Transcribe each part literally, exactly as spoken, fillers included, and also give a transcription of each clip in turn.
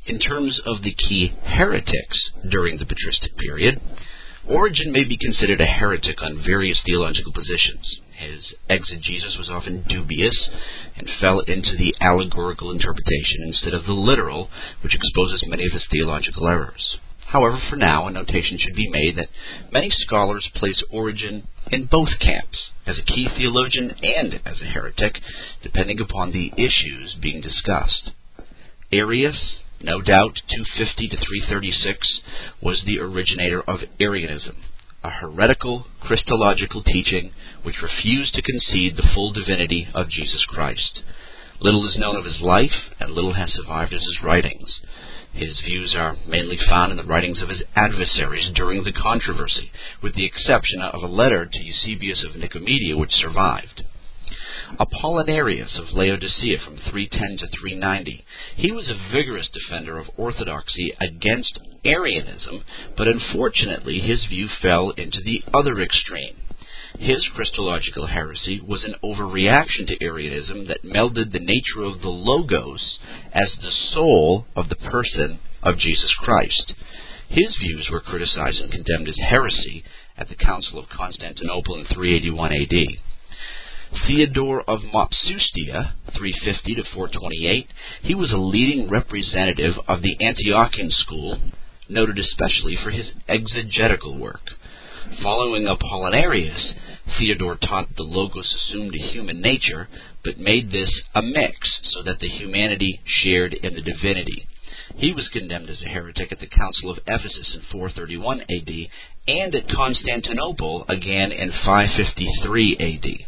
In terms of the key heretics during the patristic period, Origen may be considered a heretic on various theological positions. His exegesis was often dubious and fell into the allegorical interpretation instead of the literal, which exposes many of his theological errors. However, for now, a notation should be made that many scholars place Origen in both camps, as a key theologian and as a heretic, depending upon the issues being discussed. Arius, no doubt two fifty to three thirty-six, was the originator of Arianism, a heretical Christological teaching which refused to concede the full divinity of Jesus Christ. Little is known of his life, and little has survived as his writings. His views are mainly found in the writings of his adversaries during the controversy, with the exception of a letter to Eusebius of Nicomedia which survived. Apollinarius of Laodicea from three ten to three ninety. He was a vigorous defender of orthodoxy against Arianism, but unfortunately his view fell into the other extreme. His Christological heresy was an overreaction to Arianism that melded the nature of the Logos as the soul of the person of Jesus Christ. His views were criticized and condemned as heresy at the Council of Constantinople in three eighty-one A D. Theodore of Mopsuestia, three fifty to four twenty-eight, he was a leading representative of the Antiochian school, noted especially for his exegetical work. Following Apollinarius, Theodore taught the Logos assumed a human nature, but made this a mix so that the humanity shared in the divinity. He was condemned as a heretic at the Council of Ephesus in four thirty-one A D and at Constantinople again in five fifty-three A D.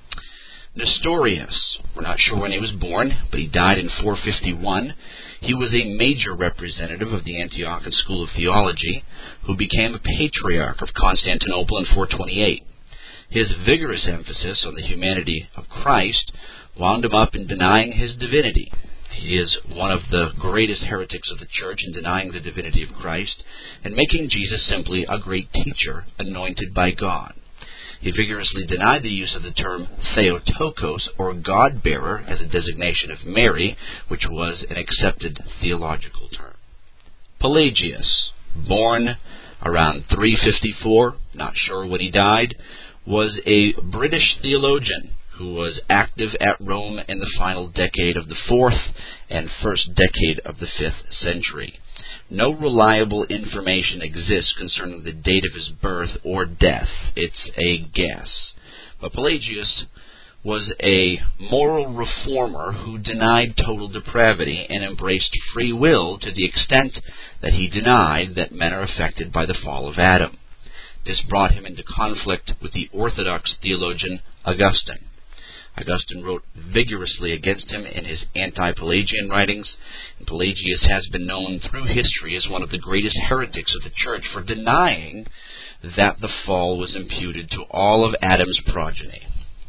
Nestorius, we're not sure when he was born, but he died in four fifty-one. He was a major representative of the Antiochian school of theology, who became a patriarch of Constantinople in four twenty-eight. His vigorous emphasis on the humanity of Christ wound him up in denying his divinity. He is one of the greatest heretics of the church in denying the divinity of Christ and making Jesus simply a great teacher anointed by God. He vigorously denied the use of the term Theotokos, or God-bearer, as a designation of Mary, which was an accepted theological term. Pelagius, born around three fifty-four, not sure when he died, was a British theologian who was active at Rome in the final decade of the fourth and first decade of the fifth century. No reliable information exists concerning the date of his birth or death. It's a guess. But Pelagius was a moral reformer who denied total depravity and embraced free will to the extent that he denied that men are affected by the fall of Adam. This brought him into conflict with the Orthodox theologian Augustine. Augustine wrote vigorously against him in his anti-Pelagian writings, and Pelagius has been known through history as one of the greatest heretics of the Church for denying that the fall was imputed to all of Adam's progeny.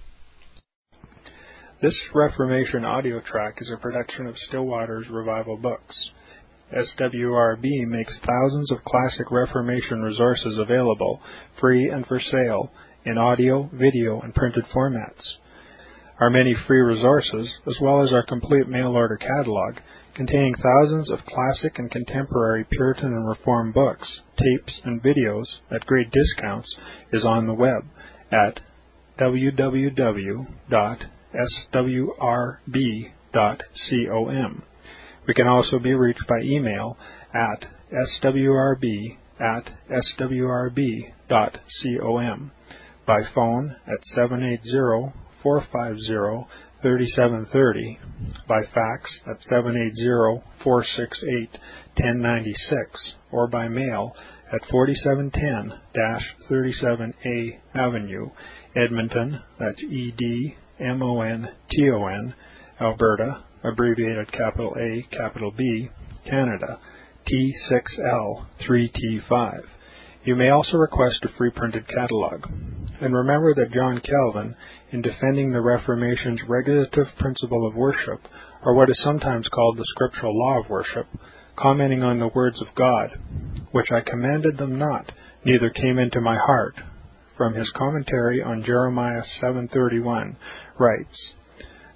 This Reformation audio track is a production of Stillwater's Revival Books. S W R B makes thousands of classic Reformation resources available, free and for sale, in audio, video, and printed formats. Our many free resources, as well as our complete mail-order catalog, containing thousands of classic and contemporary Puritan and Reform books, tapes, and videos at great discounts, is on the web at w w w dot s w r b dot com. We can also be reached by email at s w r b at s w r b dot com, by phone at seven eight zero, four five zero, three seven three zero, by fax at seven eight zero, four six eight, one zero nine six, or by mail at forty-seven ten thirty-seven A Avenue, Edmonton, that's E D M O N T O N, Alberta, abbreviated capital A, capital B, Canada, T six L three T five. You may also request a free printed catalog. And remember that John Calvin, in defending the Reformation's regulative principle of worship, or what is sometimes called the scriptural law of worship, commenting on the words of God, which I commanded them not, neither came into my heart, from his commentary on Jeremiah seven thirty-one, writes,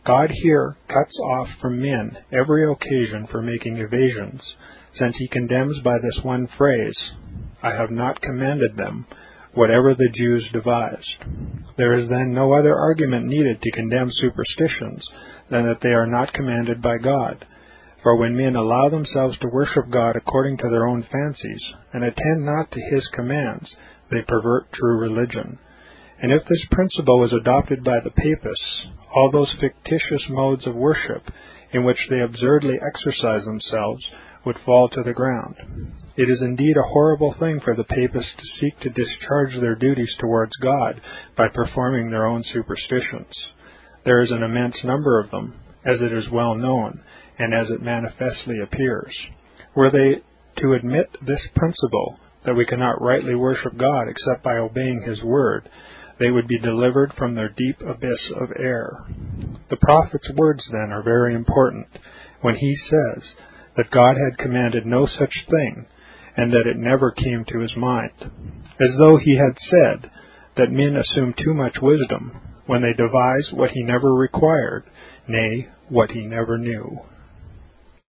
God here cuts off from men every occasion for making evasions, since he condemns by this one phrase, I have not commanded them, whatever the Jews devised. There is then no other argument needed to condemn superstitions than that they are not commanded by God. For when men allow themselves to worship God according to their own fancies, and attend not to his commands, they pervert true religion. And if this principle was adopted by the Papists, all those fictitious modes of worship in which they absurdly exercise themselves would fall to the ground. It is indeed a horrible thing for the Papists to seek to discharge their duties towards God by performing their own superstitions. There is an immense number of them, as it is well known, and as it manifestly appears. Were they to admit this principle, that we cannot rightly worship God except by obeying his word, they would be delivered from their deep abyss of error. The prophet's words, then, are very important, when he says that God had commanded no such thing, and that it never came to his mind, as though he had said that men assume too much wisdom when they devise what he never required, nay, what he never knew.